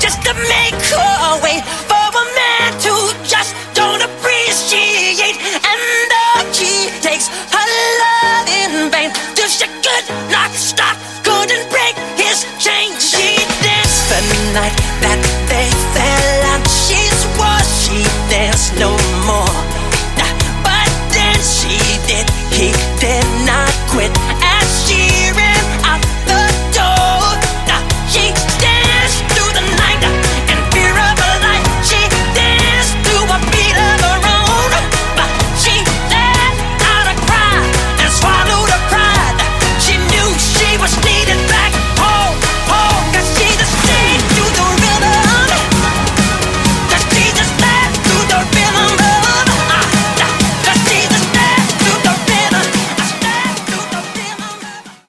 just to make her way for a man to just don't appreciate. And he takes her love in vain till she could not stop, couldn't break his chain. She danced the night that